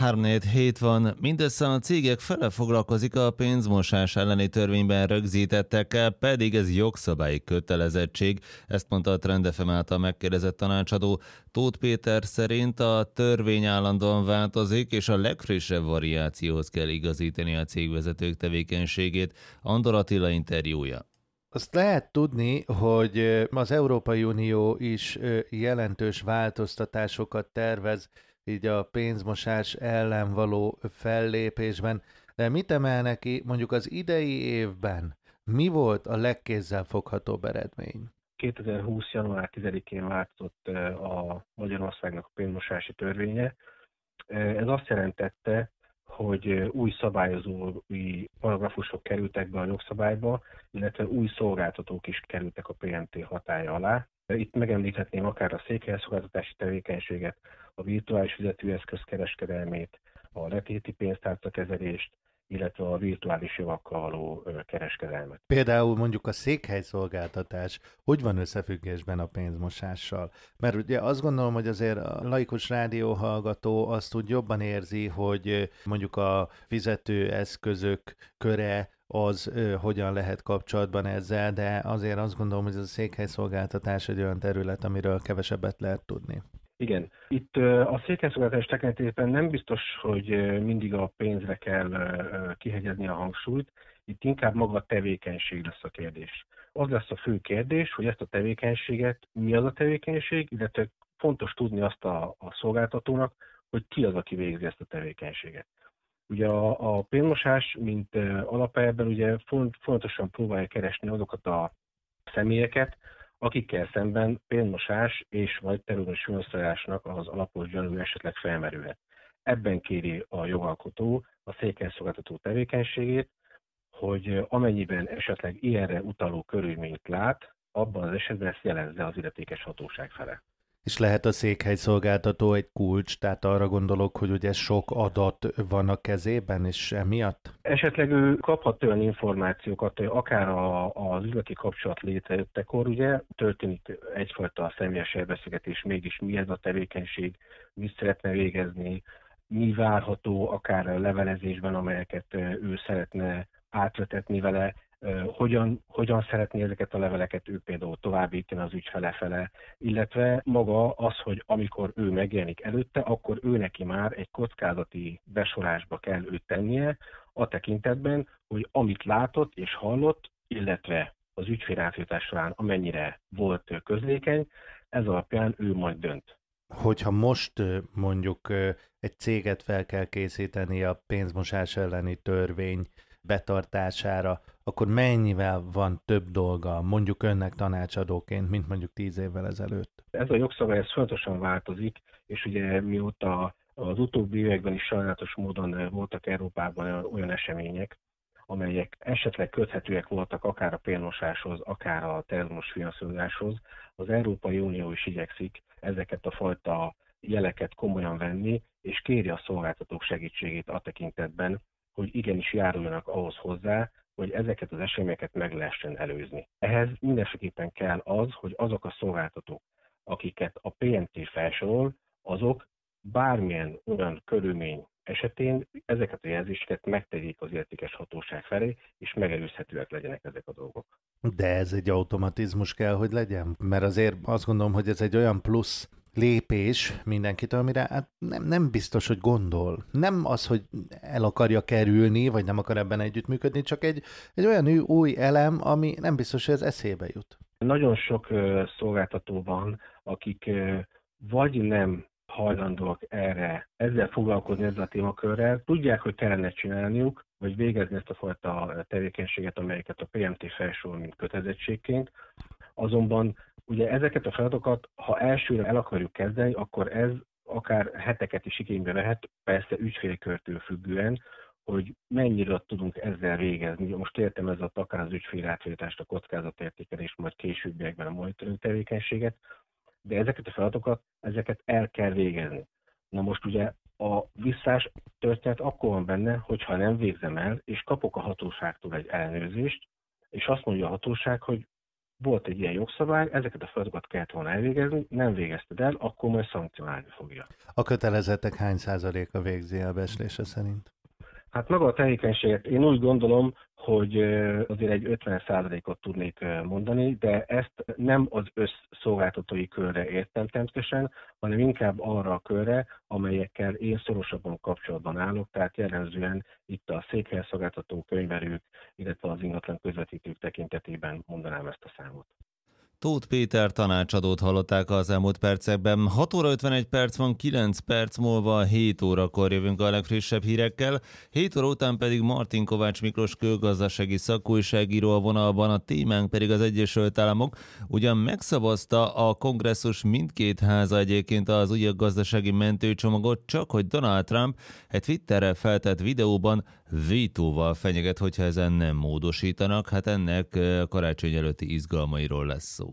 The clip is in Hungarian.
3-4 hét van, mindössze a cégek fele foglalkozik a pénzmosás elleni törvényben rögzítettekkel, pedig ez jogszabályi kötelezettség, ezt mondta a Trend FM által megkérdezett tanácsadó. Tóth Péter szerint a törvény állandóan változik, és a legfrissebb variációhoz kell igazítani a cégvezetők tevékenységét. Andor Attila interjúja. Azt lehet tudni, hogy az Európai Unió is jelentős változtatásokat tervez így a pénzmosás ellen való fellépésben, de mit emel ki mondjuk az idei évben? Mi volt a legkézzelfoghatóbb eredmény? 2020. január 10-én változott a Magyarországnak a pénzmosási törvénye. Ez azt jelentette, hogy új szabályozói paragrafusok kerültek be a jogszabályba, illetve új szolgáltatók is kerültek a PNT hatálya alá. Itt megemlíthetném akár a székhelyszolgáltatási tevékenységet, a virtuális fizetőeszköz kereskedelmét, a letéti pénztárcakezelést, illetve a virtuális javakkal való kereskedelmet. Például mondjuk a székhelyszolgáltatás hogy van összefüggésben a pénzmosással? Mert ugye azt gondolom, hogy azért a laikus rádióhallgató azt úgy jobban érzi, hogy mondjuk a fizetőeszközök köre az hogyan lehet kapcsolatban ezzel, de azért azt gondolom, hogy ez a székhelyszolgáltatás egy olyan terület, amiről kevesebbet lehet tudni. Igen. Itt a székhelyszolgáltatás tekintetében nem biztos, hogy mindig a pénzre kell kihegyezni a hangsúlyt, itt inkább maga a tevékenység lesz a kérdés. Az lesz a fő kérdés, hogy ezt a tevékenységet, mi az a tevékenység, illetve fontos tudni azt a szolgáltatónak, hogy ki az, aki végzi ezt a tevékenységet. Ugye a pénzmosás, mint alapelvben ugye fontosan próbálja keresni azokat a személyeket, akikkel szemben pénzmosás és vagy terrorizmus finanszírozásnak az alapos gyanú esetleg felmerülhet. Ebben kéri a jogalkotó a székhelyszolgáltató tevékenységét, hogy amennyiben esetleg ilyenre utaló körülményt lát, abban az esetben ezt jelezze az illetékes hatóság fele. És lehet a székhelyszolgáltató egy kulcs, tehát arra gondolok, hogy ugye sok adat van a kezében, és emiatt? Esetleg ő kaphat olyan információkat, akár az üzleti kapcsolat létrejöttekor, ugye történik egyfajta személyes elbeszélgetés, mégis mi ez a tevékenység, mit szeretne végezni, mi várható akár a levelezésben, amelyeket ő szeretne átvetetni vele, hogyan szeretné ezeket a leveleket ő például továbbítani az ügyfele fele, illetve maga az, hogy amikor ő megjelenik előtte, akkor ő neki már egy kockázati besorásba kell őt tennie a tekintetben, hogy amit látott és hallott, illetve az ügyfélátvétás során amennyire volt közlékeny, ez alapján ő majd dönt. Hogyha most mondjuk egy céget fel kell készíteni a pénzmosás elleni törvény betartására, akkor mennyivel van több dolga, mondjuk önnek tanácsadóként, mint mondjuk 10 évvel ezelőtt? Ez a jogszabály ez fontosan változik, és ugye mióta az utóbbi években is sajnálatos módon voltak Európában olyan események, amelyek esetleg köthetőek voltak akár a pénzmosáshoz, akár a terrorizmus finanszírozáshoz, az Európai Unió is igyekszik ezeket a fajta jeleket komolyan venni, és kéri a szolgáltatók segítségét a tekintetben, hogy igenis járuljanak ahhoz hozzá, hogy ezeket az eseményeket meg lehessen előzni. Ehhez mindenféleképpen kell az, hogy azok a szolgáltatók, akiket a PNT felsorol, azok bármilyen olyan körülmény esetén ezeket a jelzéseket megtegyék az illetékes hatóság felé, és megelőzhetőek legyenek ezek a dolgok. De ez egy automatizmus kell, hogy legyen? Mert azért azt gondolom, hogy ez egy olyan plusz lépés mindenkitől, amire hát nem biztos, hogy gondol. Nem az, hogy el akarja kerülni, vagy nem akar ebben együttműködni, csak egy olyan új elem, ami nem biztos, hogy ez eszébe jut. Nagyon sok szolgáltató van, akik vagy nem hajlandóak ezzel foglalkozni, ezzel a témakörrel, tudják, hogy kellene csinálniuk, vagy végezni ezt a fajta tevékenységet, amelyeket a PMT felsorol, mint kötelezettségként. Azonban ugye ezeket a feladatokat, ha elsőre el akarjuk kezdeni, akkor ez akár heteket is igénybe vehet, persze ügyfélkörtől függően, hogy mennyire tudunk ezzel végezni. Most értem ez akár az ügyfélátvétást, a kockázatértékelést, majd későbbiekben a monitoring tevékenységet, de ezeket a feladatokat, ezeket el kell végezni. Na most ugye a visszás történet akkor van benne, hogyha nem végzem el, és kapok a hatóságtól egy ellenőrzést, és azt mondja a hatóság, hogy volt egy ilyen jogszabály, ezeket a feladatokat kellett volna elvégezni, nem végezted el, akkor majd szankcionálni fogja. A kötelezettek hány százaléka végzi el becslése szerint? Hát maga a tevékenységet én úgy gondolom, hogy azért egy 50%-ot tudnék mondani, de ezt nem az összszolgáltatói körre értem természetesen, hanem inkább arra a körre, amelyekkel én szorosabban kapcsolatban állok, tehát jellemzően itt a székhelyszolgáltató, könyvelők, illetve az ingatlan közvetítők tekintetében mondanám ezt a számot. Tóth Péter tanácsadót hallották az elmúlt percekben. 6 óra 51 perc van, 9 perc múlva 7 órakor jövünk a legfrissebb hírekkel. 7 óra után pedig Martin Kovács Miklós külgazdasági szakújságíró a vonalban, a témánk pedig az Egyesült Államok. Ugyan megszavazta a kongresszus mindkét háza egyébként az új gazdasági mentőcsomagot, csak hogy Donald Trump egy Twitterre feltett videóban vétóval fenyeget, hogyha ezen nem módosítanak. Hát ennek karácsony előtti izgalmairól lesz szó.